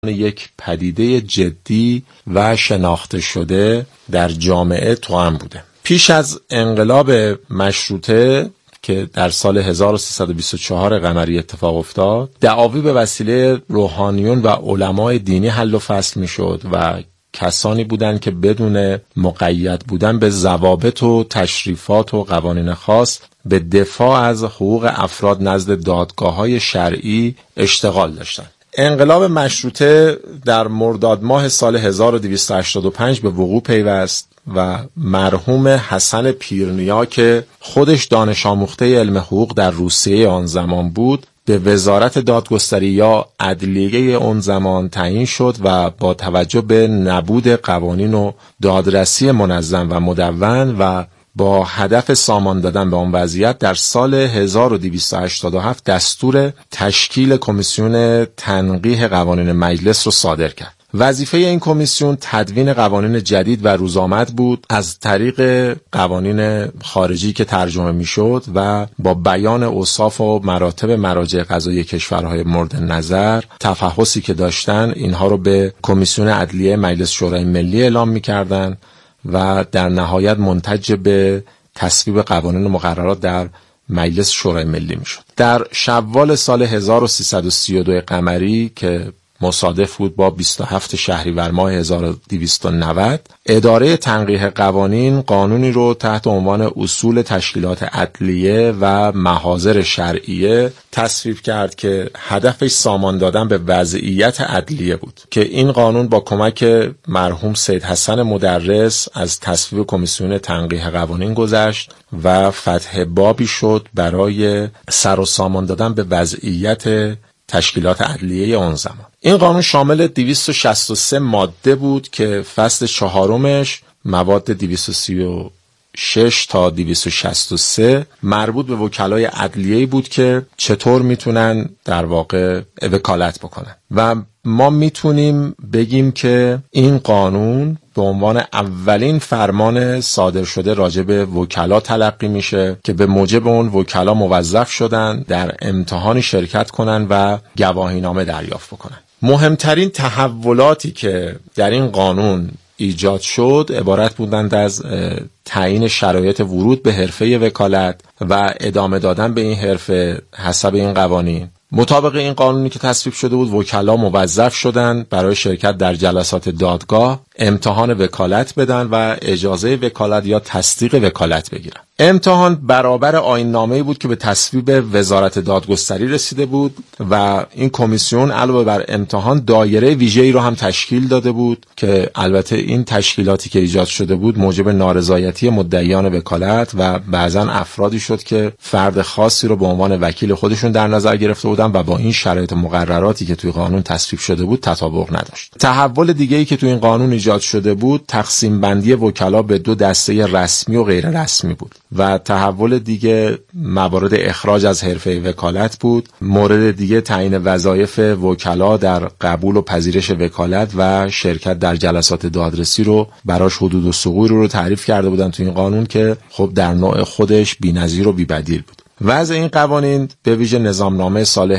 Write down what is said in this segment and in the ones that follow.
یک پدیده جدی و شناخته شده در جامعه توأم بوده. پیش از انقلاب مشروطه که در سال 1324 قمری اتفاق افتاد، دعاوی به وسیله روحانیون و علمای دینی حل و فصل میشد و کسانی بودند که بدون مقید بودن به ضوابط و تشریفات و قوانین خاص به دفاع از حقوق افراد نزد دادگاه‌های شرعی اشتغال داشتند. انقلاب مشروطه در مرداد ماه سال 1285 به وقوع پیوست و مرحوم حسن پیرنیا که خودش دانش آموخته علم حقوق در روسیه آن زمان بود، به وزارت دادگستری یا عدلیه اون زمان تعیین شد و با توجه به نبود قوانین و دادرسی منظم و مدون و با هدف سامان دادن به آن وضعیت در سال 1287 دستور تشکیل کمیسیون تنقیح قوانین مجلس رو صادر کرد. وظیفه این کمیسیون تدوین قوانین جدید و روزآمد بود از طریق قوانین خارجی که ترجمه میشد و با بیان اوصاف و مراتب مراجع قضایی کشورهای مورد نظر، تفحصی که داشتن اینها رو به کمیسیون عدلیه مجلس شورای ملی اعلام میکردن و در نهایت منتج به تصویب قوانین و مقررات در مجلس شورای ملی میشد. در شوال سال 1332 قمری که مصادف بود با 27 شهریور ماه 1290، اداره تنقیح قوانین قانونی رو تحت عنوان اصول تشکیلات عدلیه و محاضر شرعیه تصویب کرد که هدفش سامان دادن به وضعیت عدلیه بود که این قانون با کمک مرحوم سید حسن مدرس از تصویب کمیسیون تنقیح قوانین گذشت و فتح بابی شد برای سر و سامان دادن به وضعیت تشکیلات عدلیه آن زمان. این قانون شامل 263 ماده بود که فصل 4 مواد 236 تا 263 مربوط به وکلای عدلیه بود که چطور میتونن در واقع وکالت بکنن و ما میتونیم بگیم که این قانون به عنوان اولین فرمان صادر شده راجع به وکلا تلقی میشه که به موجب اون وکلا موظف شدن در امتحانی شرکت کنن و گواهینامه دریافت بکنن. مهمترین تحولاتی که در این قانون ایجاد شد عبارت بودند از تعیین شرایط ورود به حرفه وکالت و ادامه دادن به این حرفه حسب این قوانین. مطابق این قانونی که تصویب شده بود، وکلا موظف شدند برای شرکت در جلسات دادگاه امتحان وکالت بدن و اجازه وکالت یا تصدیق وکالت بگیرن. امتحان برابر آیین‌نامه‌ای بود که به تصویب وزارت دادگستری رسیده بود و این کمیسیون علاوه بر امتحان دایره ویژه‌ای رو هم تشکیل داده بود که البته این تشکیلاتی که ایجاد شده بود موجب نارضایتی مدعیان وکالت و بعضا افرادی شد که فرد خاصی رو به عنوان وکیل خودشون در نظر گرفته بودن و با این شرایط مقرراتی که توی قانون تصویب شده بود تطابق نداشت. تحول دیگه‌ای که توی این قانون ایجاد شده بود تقسیم بندی وکلا به 2 دسته رسمی و غیر رسمی بود و تحول دیگه موارد اخراج از حرفه وکالت بود. مورد دیگه تعیین وظایف وکلا در قبول و پذیرش وکالت و شرکت در جلسات دادرسی رو براش حدود و ثغور رو تعریف کرده بودن تو این قانون که خب در نوع خودش بی‌نظیر و بی‌بدیل بود. وضع این قوانین به ویژه نظامنامه سال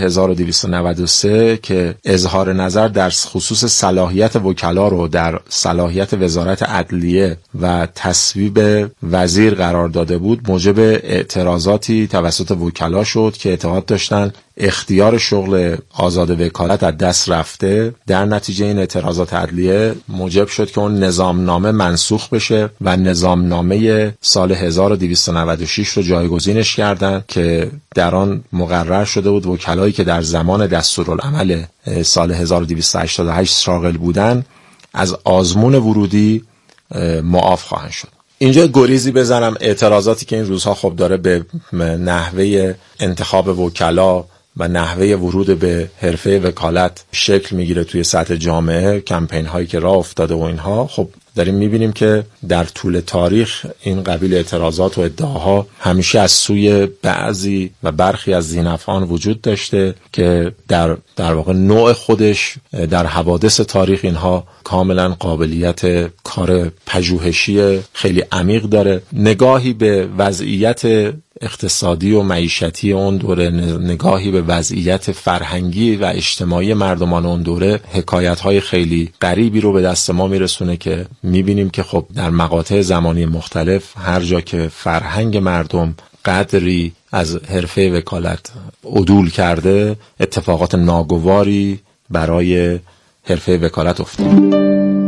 1293 که اظهار نظر در خصوص صلاحیت وکلا رو در صلاحیت وزارت عدلیه و تصویب وزیر قرار داده بود موجب اعتراضاتی توسط وکلا شد که اعتقاد داشتن اختیار شغل آزاد وکالت از دست رفته. در نتیجه این اعتراضات عدلیه موجب شد که اون نظامنامه منسوخ بشه و نظامنامه سال 1296 رو جایگزینش کردن که در آن مقرر شده بود وکلایی که در زمان دستورالعمل سال 1288 شاغل بودن از آزمون ورودی معاف خواهند شد. اینجا گریزی بزنم اعتراضاتی که این روزها خب داره به نحوه انتخاب وکلا و نحوه ورود به حرفه وکالت شکل میگیره توی سطح جامعه، کمپین هایی که راه افتاده و اینها، خب داریم میبینیم که در طول تاریخ این قبیل اعتراضات و ادعاها همیشه از سوی بعضی و برخی از ذی‌نفعان وجود داشته که در واقع نوع خودش در حوادث تاریخ اینها کاملا قابلیت کار پژوهشی خیلی عمیق داره. نگاهی به وضعیت اقتصادی و معیشتی اون دوره، نگاهی به وضعیت فرهنگی و اجتماعی مردمان اون دوره، حکایت‌های خیلی غریبی رو به دست ما میرسونه که میبینیم که خب در مقاطع زمانی مختلف هر جا که فرهنگ مردم قدری از حرفه وکالت عدول کرده، اتفاقات ناگواری برای حرفه وکالت افتاد.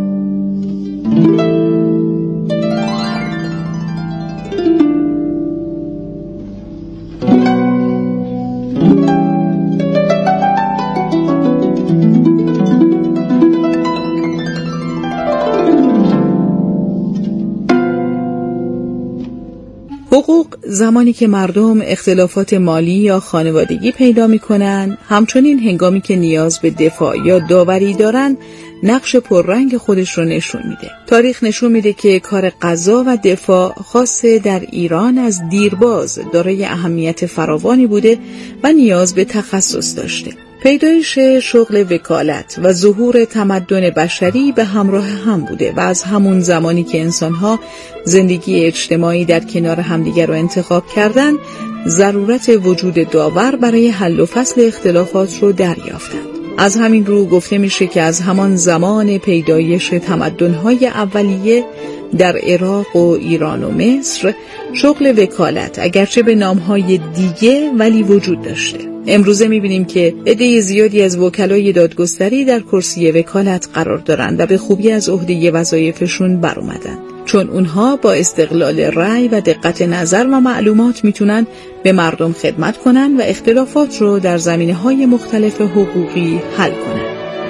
حقوق زمانی که مردم اختلافات مالی یا خانوادگی پیدا می‌کنند، همچنین هنگامی که نیاز به دفاع یا داوری دارند، نقش پررنگ خودش رو نشون میده. تاریخ نشون میده که کار قضا و دفاع خاصه در ایران از دیرباز دارای اهمیت فراوانی بوده و نیاز به تخصص داشته. پیدایش شغل وکالت و ظهور تمدن بشری به همراه هم بوده و از همون زمانی که انسان‌ها زندگی اجتماعی در کنار همدیگر رو انتخاب کردن، ضرورت وجود داور برای حل و فصل اختلافات رو دریافتند. از همین رو گفته میشه که از همان زمان پیدایش تمدن‌های اولیه در عراق و ایران و مصر، شغل وکالت اگرچه به نام‌های دیگه ولی وجود داشته. امروزه می‌بینیم که عده زیادی از وکلای دادگستری در کرسی وکالت قرار دارند و به خوبی از عهده وظایفشون برآمدند، چون اونها با استقلال رأی و دقت نظر و معلومات میتونن به مردم خدمت کنن و اختلافات رو در زمینه‌های مختلف حقوقی حل کنن.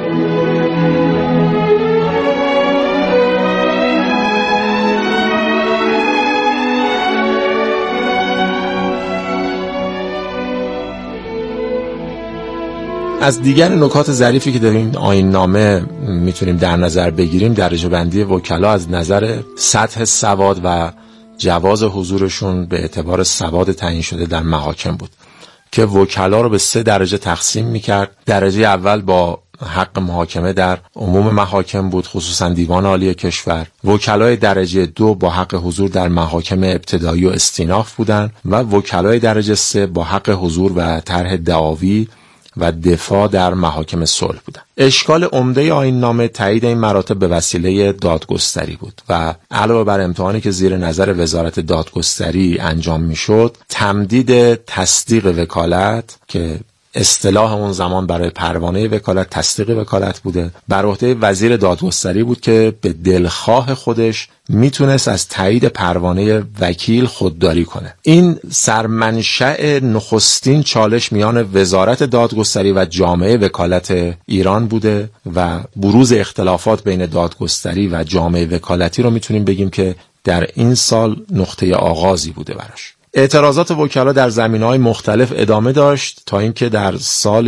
از دیگر نکات ظریفی که در این آیین نامه میتونیم در نظر بگیریم، درجه بندی وکلا از نظر سطح سواد و جواز حضورشون به اعتبار سواد تعیین شده در محاکم بود که وکلا رو به 3 درجه تقسیم میکرد. درجه اول با حق محاکمه در عموم محاکم بود، خصوصا دیوان عالی کشور. وکلای درجه 2 با حق حضور در محاکم ابتدایی و استیناف بودند و وکلای درجه 3 با حق حضور و طرح دعاوی و دفاع در محاکم صلح بودند. اشکال عمده آیین نامه تایید این مراتب به وسیله دادگستری بود و علاوه بر امتحانی که زیر نظر وزارت دادگستری انجام میشد، تمدید تصدیق وکالت که اصطلاح اون زمان برای پروانه وکالت تصدیق وکالت بوده، بر عهده وزیر دادگستری بود که به دلخواه خودش میتونست از تایید پروانه وکیل خودداری کنه. این سرمنشأ نخستین چالش میان وزارت دادگستری و جامعه وکالت ایران بوده و بروز اختلافات بین دادگستری و جامعه وکالتی رو میتونیم بگیم که در این سال نقطه آغازی بوده براش. اعتراضات وکلا در زمینه‌های مختلف ادامه داشت تا اینکه در سال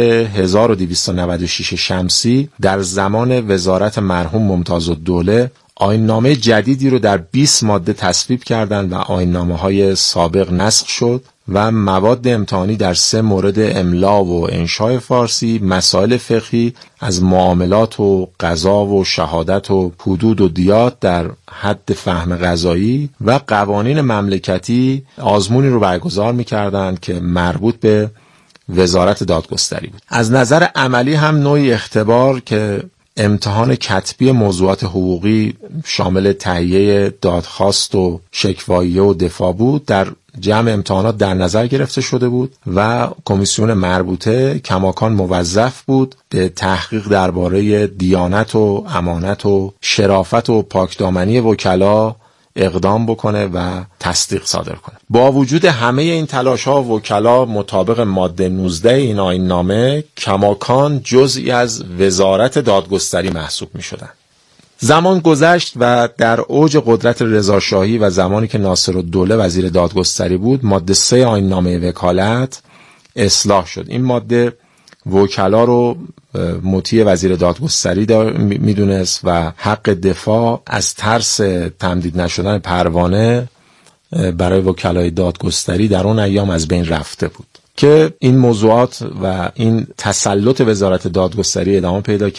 1296 شمسی در زمان وزارت مرحوم ممتازالدوله آیین‌نامه جدیدی رو در 20 ماده تصویب کردند و آیین‌نامه‌های سابق نسخ شد و مواد امتحانی در 3 مورد املا و انشاء فارسی، مسائل فقهی از معاملات و قضا و شهادت و حدود و دیات در حد فهم قضایی و قوانین مملکتی آزمونی رو برگزار می‌کردند که مربوط به وزارت دادگستری بود. از نظر عملی هم نوعی اختبار که امتحان کتبی موضوعات حقوقی شامل تهیه دادخواست و شکواییه و دفاع بود در جمع امتحانات در نظر گرفته شده بود و کمیسیون مربوطه کماکان موظف بود به تحقیق درباره دیانت و امانت و شرافت و پاکدامنی وکلا اقدام بکنه و تصدیق صادر کنه. با وجود همه این تلاش‌ها، وکلا مطابق ماده 19 این آیین‌نامه کماکان جزئی از وزارت دادگستری محسوب می‌شدند. زمان گذشت و در اوج قدرت رضاشاهی و زمانی که ناصرالدوله وزیر دادگستری بود، ماده 3 آیین‌نامه وکالت اصلاح شد. این ماده وکلا رو مطیع وزیر دادگستری میدونست و حق دفاع از ترس تمدید نشدن پروانه برای وکلای دادگستری در اون ایام از بین رفته بود که این موضوعات و این تسلط وزارت دادگستری ادامه پیدا کرد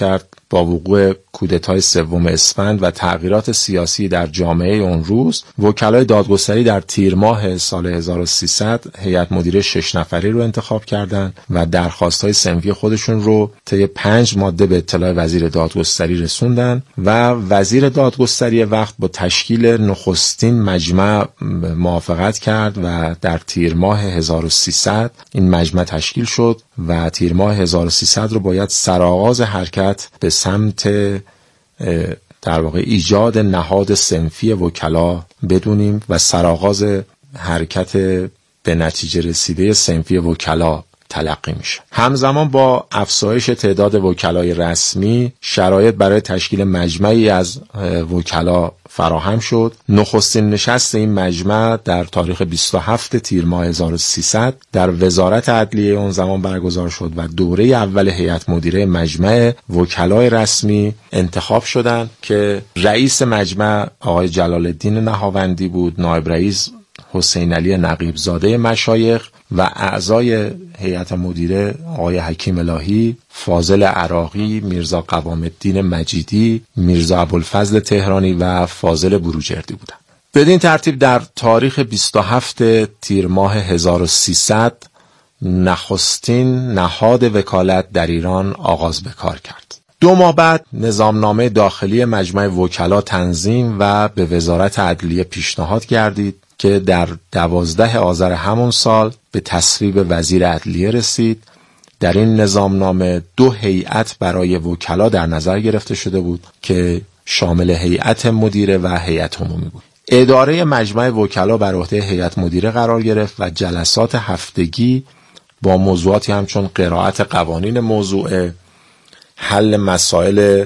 با وقوع کودتای 3 اسفند و تغییرات سیاسی در جامعه اون روز، وکلای دادگستری در تیر ماه سال 1300 هیئت مدیره 6 نفری رو انتخاب کردند و درخواست‌های صنفی خودشون رو طی 5 ماده به اطلاع وزیر دادگستری رسوندن و وزیر دادگستری وقت با تشکیل نخستین مجمع موافقت کرد و در تیر ماه 1300 این مجمع تشکیل شد و تیر ماه 1300 رو باید سرآغاز حرکت به سمت در واقع ایجاد نهاد صنفی وکلا بدونیم و سرآغاز حرکت به نتیجه رسیده صنفی وکلا تلقی میشه. همزمان با افزایش تعداد وکلای رسمی، شرایط برای تشکیل مجمعی از وکلا فراهم شد. نخستین نشست این مجمع در تاریخ 27 تیر ماه 1300 در وزارت عدلیه اون زمان برگزار شد و دوره اول هیئت مدیره مجمع وکلای رسمی انتخاب شدند که رئیس مجمع آقای جلال الدین نهاوندی بود، نایب رئیس حسین علی نقیب زاده مشایخ و اعضای هیئت مدیره آقای حکیم الهی، فاضل عراقی، میرزا قوام الدین مجیدی، میرزا ابوالفضل تهرانی و فاضل بروجردی بودند. بدین ترتیب در تاریخ 27 تیر ماه 1300 نخستین نهاد وکالت در ایران آغاز به کار کرد. 2 ماه بعد نظامنامه داخلی مجمع وکلا تنظیم و به وزارت عدلیه پیشنهاد گردید که در 12 آذر همون سال به تصویب وزیر عدلیه رسید. در این نظامنامه 2 هیئت برای وکلا در نظر گرفته شده بود که شامل هیئت مدیره و هیئت عمومی بود. اداره مجمع وکلا بر عهده هیئت مدیره قرار گرفت و جلسات هفتگی با موضوعاتی همچون قرائت قوانین موضوعه، حل مسائل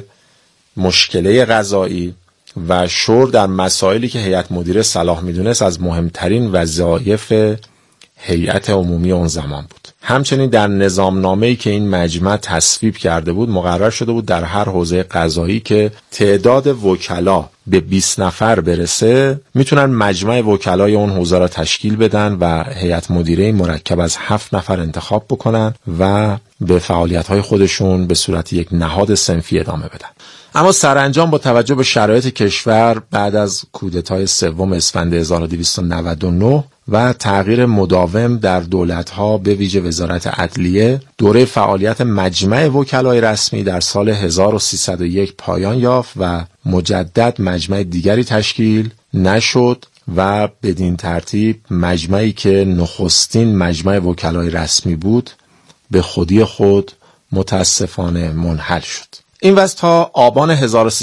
مشکله قضایی و شور در مسائلی که هیئت مدیره صلاح میدونست از مهمترین وظایف هیئت عمومی اون زمان بود. همچنین در نظامنامه‌ای که این مجمع تصویب کرده بود مقرر شده بود در هر حوزه قضایی که تعداد وکلا به 20 نفر برسه میتونن مجمع وکلای اون حوزه را تشکیل بدن و هیئت مدیره مرکب از 7 نفر انتخاب بکنن و به فعالیت‌های خودشون به صورت یک نهاد صنفی ادامه بدن. اما سرانجام با توجه به شرایط کشور بعد از کودتای 3 اسفند 1299 و تغییر مداوم در دولت‌ها به ویژه وزارت عدلیه، دوره فعالیت مجمع وکلای رسمی در سال 1301 پایان یافت و مجدد مجمع دیگری تشکیل نشد و بدین ترتیب مجمعی که نخستین مجمع وکلای رسمی بود به خودی خود متاسفانه منحل شد. این وضع تا آبان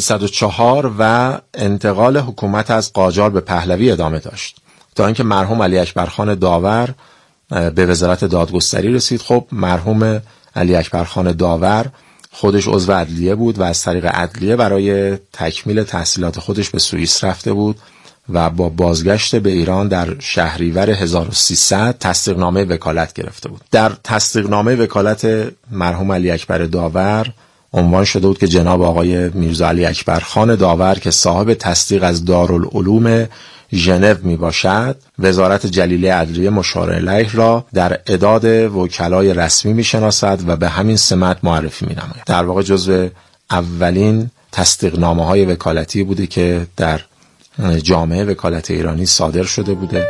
1304 و انتقال حکومت از قاجار به پهلوی ادامه داشت تا اینکه مرحوم علی اکبر خان داور به وزارت دادگستری رسید. خب مرحوم علی اکبر خان داور خودش عضو عدلیه بود و از طریق عدلیه برای تکمیل تحصیلات خودش به سوئیس رفته بود و با بازگشت به ایران در شهریور 1300 تصدیقنامه وکالت گرفته بود. در تصدیقنامه وکالت مرحوم علی اکبر داور عنوان شده بود که جناب آقای میرزا علی اکبر خان داور که صاحب تصدیق از دارالعلوم ژنو می باشد، وزارت جلیله عدلیه مشار الیه را در اعداد وکلای رسمی می شناسد و به همین سمت معرفی می نماید. در واقع جزو اولین تصدیقنامه های وکالتی بوده که در جامعه وکالت ایرانی صادر شده بوده.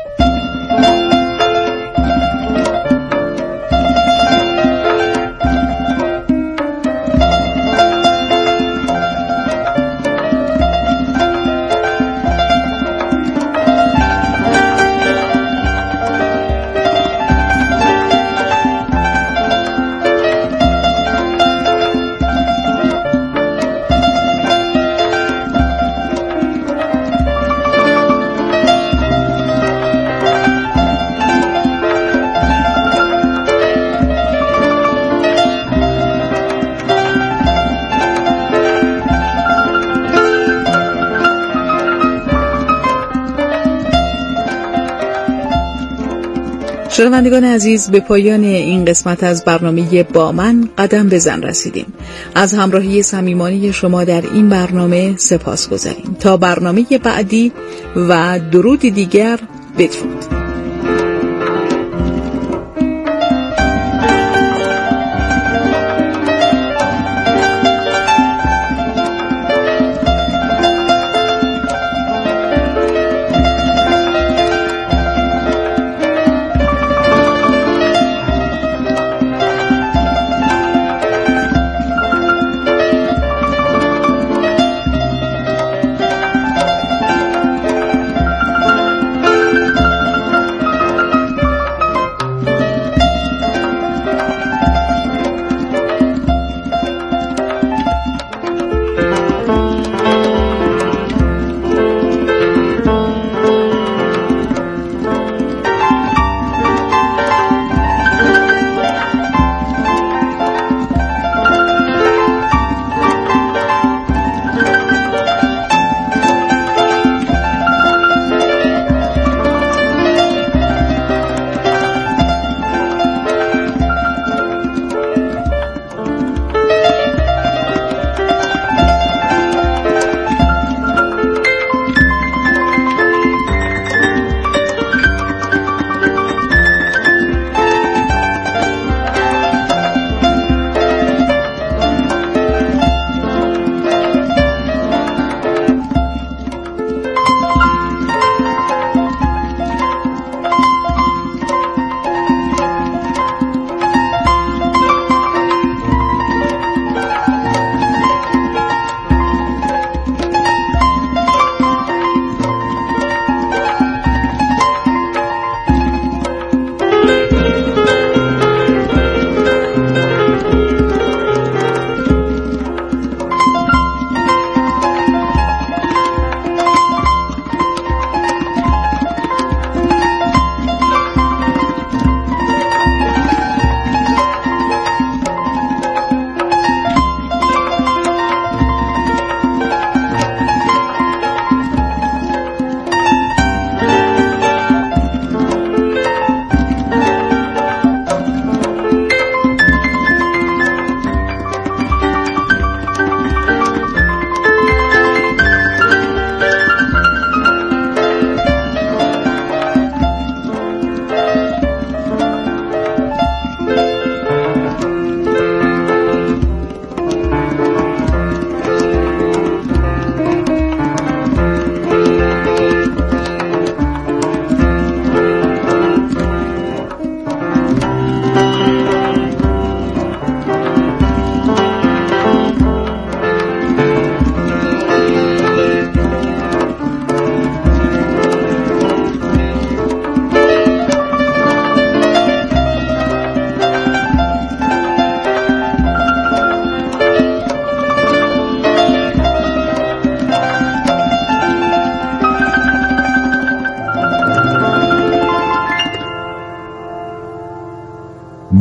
شنوندگان عزیز، به پایان این قسمت از برنامه با من قدم بزن رسیدیم. از همراهی صمیمانه شما در این برنامه سپاسگزاریم. تا برنامه بعدی و درودی دیگر، بدرود.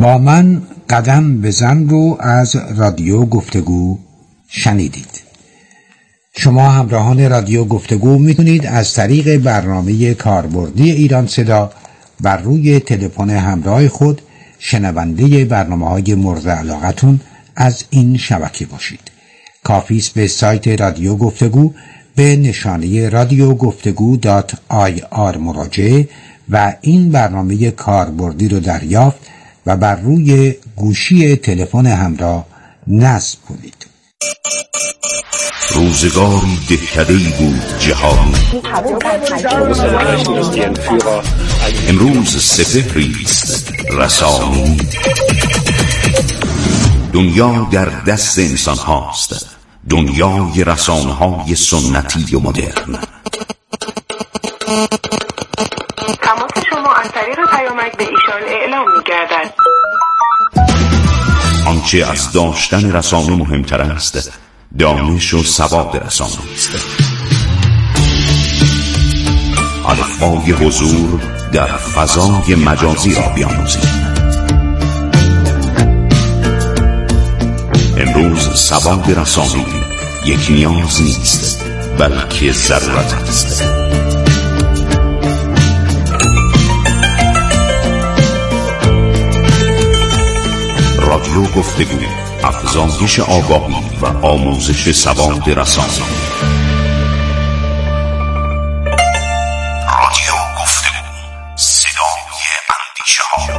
با من قدم بزن رو از رادیو گفتگو شنیدید. شما همراهان رادیو گفتگو میتونید از طریق برنامه کاربردی ایران صدا بر روی تلفن همراه خود شنونده برنامه‌های مورد علاقتون از این شبکه باشید. کافی است به سایت رادیو گفتگو به نشانه radiogفتگو.ir مراجعه و این برنامه کاربردی رو دریافت و بر روی گوشی تلفن همراه نصب کنید. روزگاری دهکده‌ای بود جهانی، امروز سپهری است رسانی. دنیا در دست انسان هاست، دنیای رسانه های سنتی و مدرن. تماس شما از طریق پیامک به ایشان اعلام می‌گردد. آنچه از داشتن رسانه مهمتر است، دانش و سواد رسانه است. الفبای حضور در فضای مجازی را بیاموزید. امروز سواد رسانه یک نیاز نیست، بلکه ضرورت است. رادیو گفتگو، افزایش آگاهی و آموزش سواد رسانه. رادیو گفتگو، صدای اندیشه‌ها.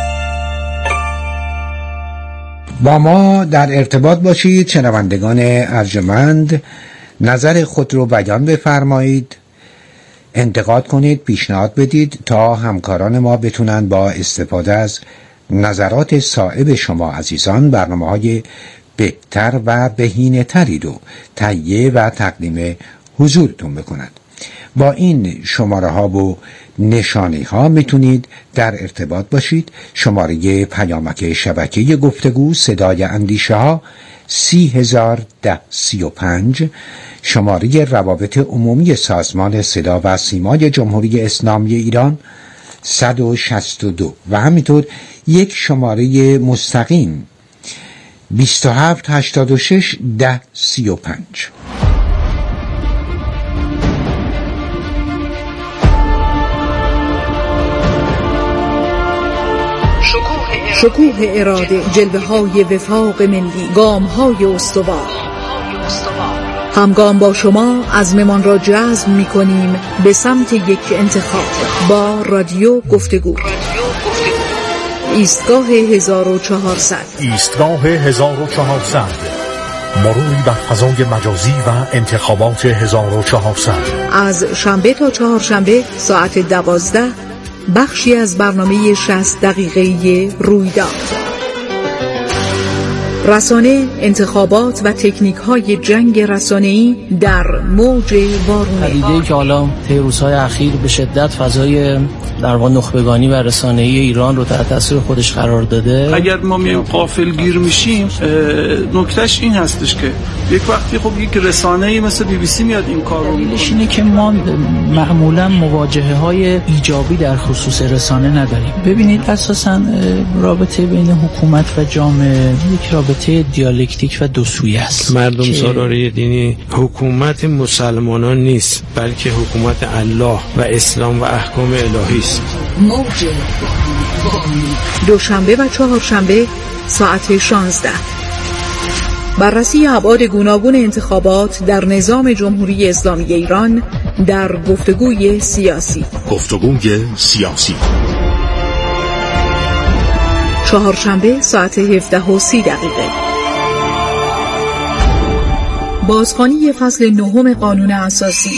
با ما در ارتباط باشید شنوندگان ارجمند. نظر خود رو بیان بفرمایید، انتقاد کنید، پیشنهاد بدید تا همکاران ما بتونن با استفاده از نظرات صائب شما عزیزان برنامه‌های بهتر و بهینه‌تری رو تهیه و تقدیم حضورتون بکنند. با این شماره ها و نشانی ها میتونید در ارتباط باشید. شماره پیامک شبکه گفتگو صدای اندیشه ها 301035، شماره روابط عمومی سازمان صدا و سیمای جمهوری اسلامی ایران 162 و همینطور یک شماره مستقیم 2786 1035. شکوه اراده، جلوه های وفاق ملی، گام های استوار. همگام با شما عزممان را جزم می کنیم به سمت یک انتخاب با رادیو گفتگو. ایستگاه 1400 مروری بر فضای مجازی و انتخابات 1400. از شنبه تا چهارشنبه ساعت 12 بخشی از برنامه 60 دقیقه‌ای رویداد. رسانه، انتخابات و تکنیک‌های جنگ رسانه‌ای در موج وارونه. پدیده‌ای که حالا طی روزهای اخیر به شدت فضای در واقع نخبگانی و رسانه‌ای ایران رو تحت تاثیر خودش قرار داده. اگر ما میایم غافلگیر میشیم، نکتهش این هستش که یک وقتی خب یک رسانه‌ای مثل BBC میاد این کار رو میکنه. اینه که ما معمولا مواجهه‌های ایجابی در خصوص رسانه نداریم. ببینید اساساً رابطه بین حکومت و جامعه یک رابطه دیالکتیک و دو سویه است. مردم سالاری دینی حکومت مسلمانان نیست، بلکه حکومت الله و اسلام و احکام الهی است. دوشنبه و چهارشنبه ساعت 16. بررسی ابعاد گوناگون انتخابات در نظام جمهوری اسلامی ایران در گفتگوی سیاسی. گفتگوی سیاسی، چهارشنبه ساعت 17:30. بازخوانی فصل 9 قانون اساسی.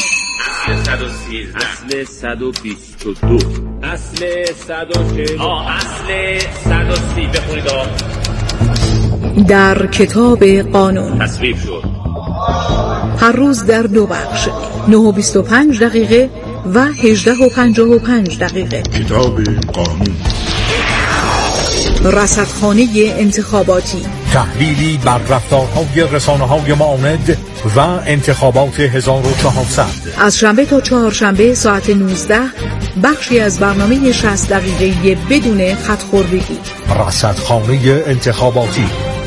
اصل 122 اصل 140 اصل 130 بخونید. در کتاب قانون تصویب شد. هر روز در 2 بخش، 9:25 و 18:55. کتاب قانون. رصدخانه انتخاباتی، تحلیلی بر رفتارهای رسانه‌های معاند و انتخابات 1400. از شنبه تا چهارشنبه ساعت 19 بخشی از برنامه 60 دقیقه‌ای بدون خط‌خوردگی. رصدخانه انتخاباتی.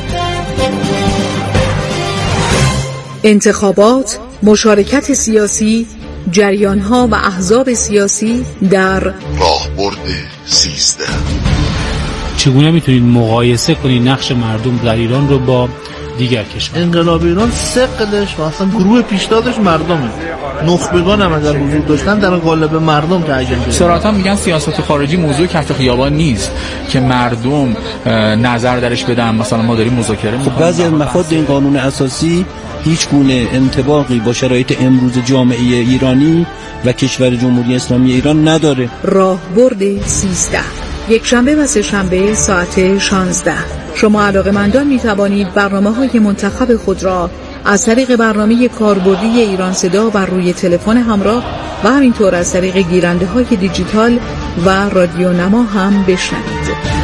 انتخابات، مشارکت سیاسی، جریان‌ها و احزاب سیاسی در راهبرد 13. چگونه میتونید مقایسه کنید نقش مردم در ایران رو با دیگر کشور؟ انقلاب ایران ثقلش و اصلا گروه پیشتازش مردمه. نخبگان هم اگر وجود داشتن در قالب مردم تعیین شده. صراحتا میگن سیاست خارجی موضوع کف خیابان نیست که مردم نظر درش بدن. مثلا ما داریم مذاکره می‌کنیم. بعضی از مفاد این قانون اساسی هیچ گونه انطباقی با شرایط امروز جامعه ایرانی و کشور جمهوری اسلامی ایران نداره. راهبرد 13، یک شنبه و سه شنبه ساعت 16. شما علاقه‌مندان می‌توانید برنامه‌های منتخب خود را از طریق برنامه کاربردی ایران صدا بر روی تلفن همراه و همینطور از طریق گیرنده‌های دیجیتال و رادیو نما هم بشنوید.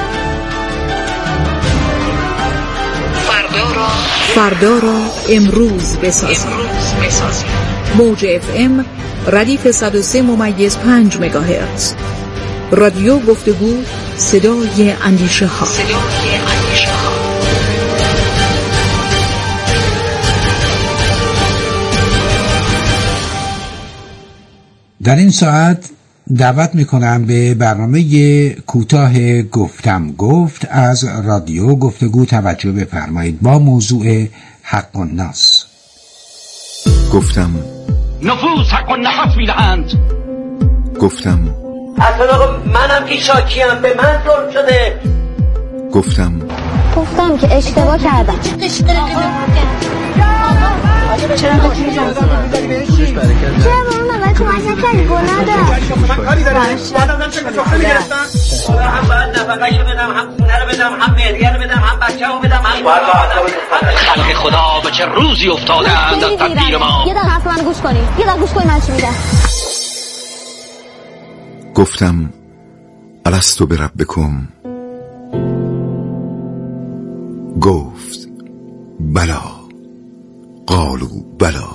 فردا را امروز بسازید. موج FM ردیف 103.5 مگاهرتز. رادیو گفتگو، صدای اندیشه ها. در این ساعت دعوت میکنم به برنامه کوتاه گفتم گفت از رادیو گفتگو توجه بفرمایید با موضوع حق الناس. گفتم نفوس حق النفس میدهند. گفتم اصلا منم پیشاکیم، به من ظلم شده. گفتم که اشتباه کردم. چرا با من کمک نکردی؟ گناه دارم. من کاری دارم. من چه کاری گرفتم؟ هم باید نفقه‌شو بدم، هم خونه رو بدم، هم مهریه رو بدم، هم بچه‌مو بدم، هم خلق خدا به چه روزی افتادند از تدبیر ما. یه دقیقه حرف من گوش کنی. گوش کنی من چی میگم. گفتم الستو بربکم. گفت بلا. قالوا بلا.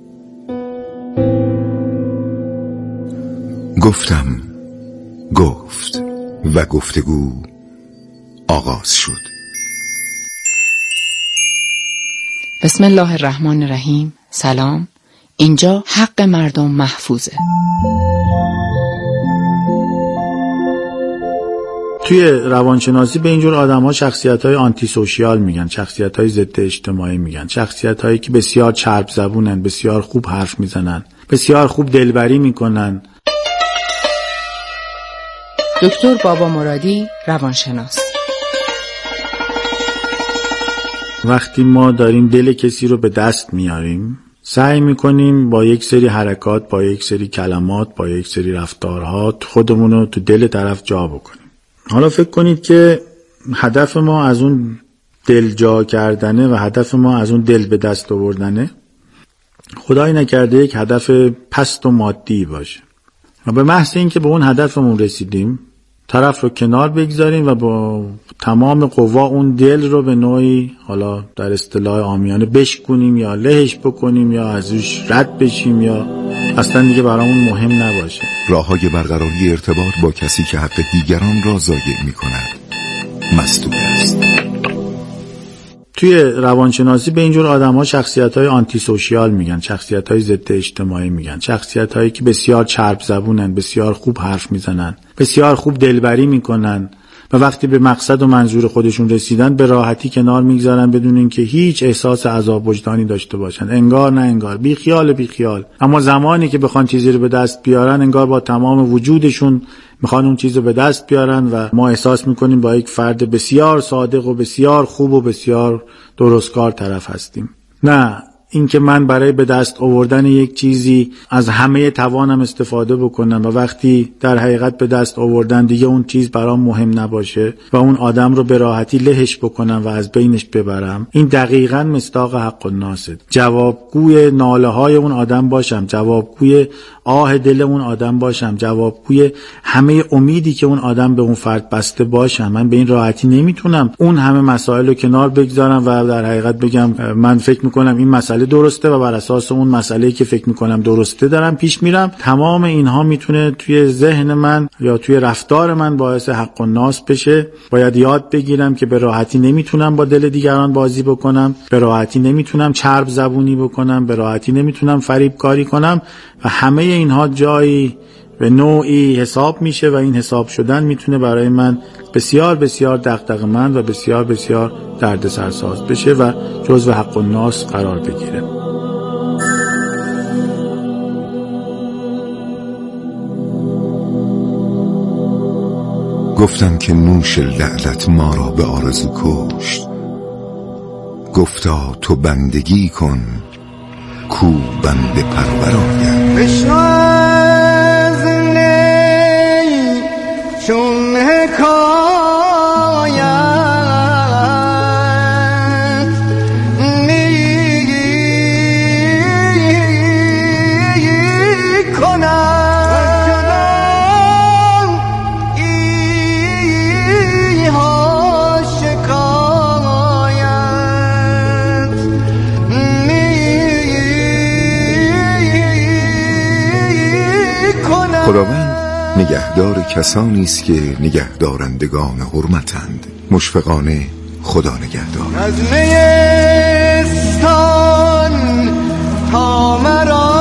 گفتم گفت و گفتگو آغاز شد. بسم الله الرحمن الرحیم. سلام. اینجا حق مردم محفوظه. توی روانشناسی به اینجور آدم‌ها شخصیت‌های آنتی سوشیال میگن، شخصیت‌های ضد اجتماعی میگن، شخصیت‌هایی که بسیار چرب زبونن، بسیار خوب حرف میزنن، بسیار خوب دلبری میکنن. دکتر بابا مرادی، روانشناس. وقتی ما داریم دل کسی رو به دست میاریم، سعی میکنیم با یک سری حرکات، با یک سری کلمات، با یک سری رفتارها خودمون رو تو دل طرف جا بکنیم. حالا فکر کنید که هدف ما از اون دل جا کردنه و هدف ما از اون دل به دست آوردنه خدای نکرده یک هدف پست و مادی باشه و به محض اینکه به اون هدفمون رسیدیم طرف رو کنار بگذاریم و با تمام قوا اون دل رو به نوعی، حالا در اصطلاح عامیانه، بشکنیم یا لهش بکنیم یا ازش رد بشیم یا اصلا دیگه برامون مهم نباشه. راه‌های برقراری ارتباط با کسی که حق دیگران را ضایع می‌کند مسدود است. توی روانشناسی به اینجور آدم‌ها شخصیت‌های آنتی سوشیال میگن، شخصیت‌های ضد اجتماعی میگن، شخصیت‌هایی که بسیار چرب زبونن، بسیار خوب حرف میزنن، بسیار خوب دلبری میکنن و وقتی به مقصد و منظور خودشون رسیدن به راحتی کنار میگذارن بدون اینکه هیچ احساس عذاب وجدانی داشته باشن. انگار نه انگار، بی خیال. اما زمانی که بخوان چیزی رو به دست بیارن انگار با تمام وجودشون میخوان اون چیز رو به دست بیارن و ما احساس میکنیم با یک فرد بسیار صادق و بسیار خوب و بسیار درستکار طرف هستیم. نه، این که من برای به دست آوردن یک چیزی از همه توانم استفاده بکنم و وقتی در حقیقت به دست آوردن دیگه اون چیز برام مهم نباشه و اون آدم رو به راحتی لهش بکنم و از بینش ببرم، این دقیقاً مصداق حق الناسه. جوابگوی ناله های اون آدم باشم، جوابگوی آه دل اون آدم باشم، جوابگوی همه امیدی که اون آدم به اون فرد بسته باشم. من به این راحتی نمیتونم اون همه مسائل رو کنار بگذارم و در حقیقت بگم من فکر میکنم این مسئله مسئله درسته و بر اساس اون مسئله‌ای که فکر میکنم درسته دارم پیش میرم. تمام اینها میتونه توی ذهن من یا توی رفتار من باعث حق و ناس بشه. باید یاد بگیرم که به راحتی نمیتونم با دل دیگران بازی بکنم، به راحتی نمیتونم چرب زبونی بکنم، به راحتی نمیتونم فریب کاری کنم و همه اینها جایی به نوعی حساب میشه و این حساب شدن میتونه برای من بسیار بسیار دغدغه‌مند و بسیار بسیار دردسرساز بشه و جزو حق الناس قرار بگیره. گفتم که نوش لعلت ما را به آرزو کشت، گفتا تو بندگی کن کو بنده پرور آید. چون حکایت می کنم ایها شکایت می کنم. خداوند نگهدار کسانی است که نگهدارندگان حرمتند. مشفقانه خدا نگهدار. از نیستان تا مرا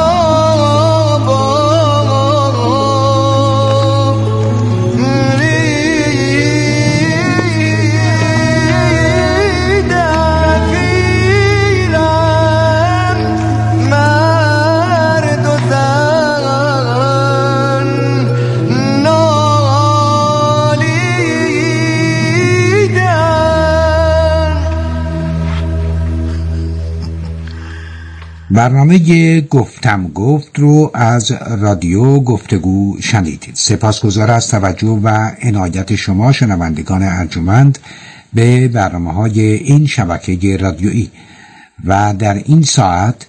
برنامه گفتم گفت رو از رادیو گفتگو شنیدید. سپاسگزار از توجه و عنایت شما شنوندگان ارجمند به برنامه‌های این شبکه رادیویی. و در این ساعت